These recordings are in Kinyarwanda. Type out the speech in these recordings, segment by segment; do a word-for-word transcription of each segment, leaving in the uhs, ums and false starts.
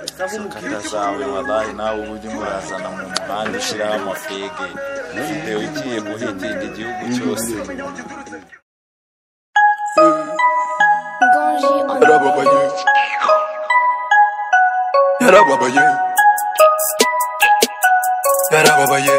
sakata zawe wallahi nawe uburyo murazana mu muhanda ushiraho amafege video igiye guhitinga igihugu cyose. Yarababaye Yarababaye Yarababaye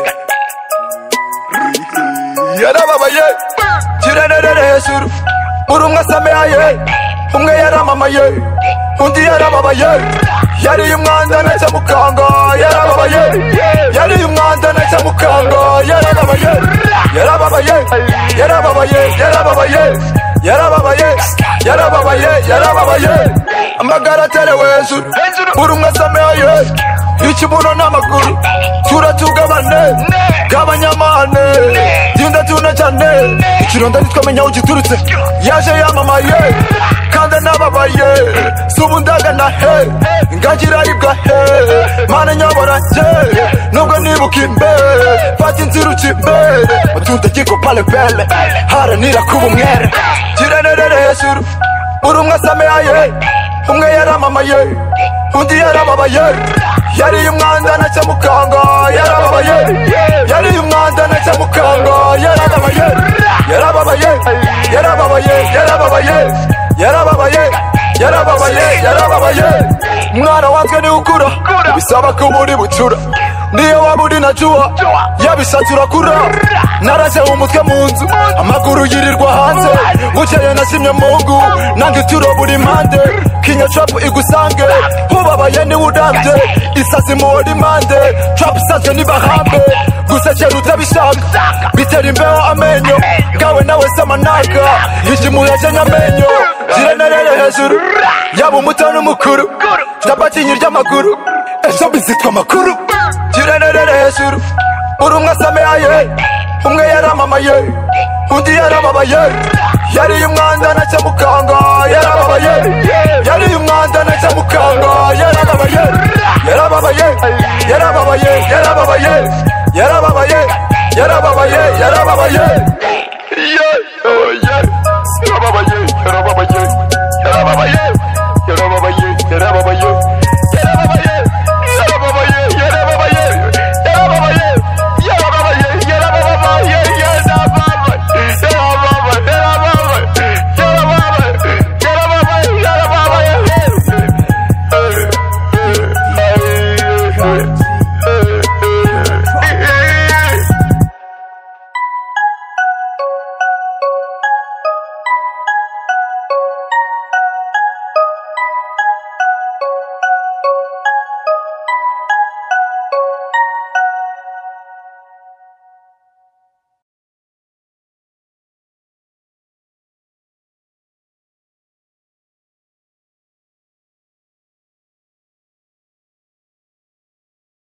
Yarababaye Kirenere hejuru urumwe asamehaye umwe yaramamaye undi yarababaye yari umwanda na cyamukanga yarababaye yari umwanda na cyamukanga yarababaye yarababaye yarababaye yarababaye yarababaye yarababaye yarababaye amagara terewe hejuru urumwe asamehaye ikibuno n'amaguru turatugabane gabanyamane genda tuna cyane ikironda nitwamenya ugiturutse yaje yamamaye kandi nababaye subundaga na he ngagira ibwa he mana nyabora je nubwo nibuka imbere fata inzira uca imbere utunze kiko pale pele haranira kuba umwere kirenere hejuru urumwe asamehaye umwe yaramamaye undi yarababaye yari umwanda na cyamukanga yarababaye yari umwanda na cyamukanga yarababaye yarababaye yarababaye yarababaye yarababaye yarababaye yarababaye mwana wanzwe ni ukura bisaba ko muri bucura niyo waba uri na juwa yabishatse urakura naraje umutwe mu nzu amaguru yirirwa hanze bukeye nashimye mungu nange ituro buri mpande kinya trap igusange ubabaye niwe urambye isazi muhora impande trap isaje nibahambe gusekera utabishaka bitera imbeho amenyo ngawe nawe samanaga ikimuheje nyamenyo kirenerere hejuru yaba umuto n'umukuru tabatinyi ry'amaguru ejo bizitwa amakuru kirenerere hejuru urumwe asamehaye umwe yaramamaye undi yarababaye yari umwanda na cyamukanga yarababaye yari umwanda na cyamukanga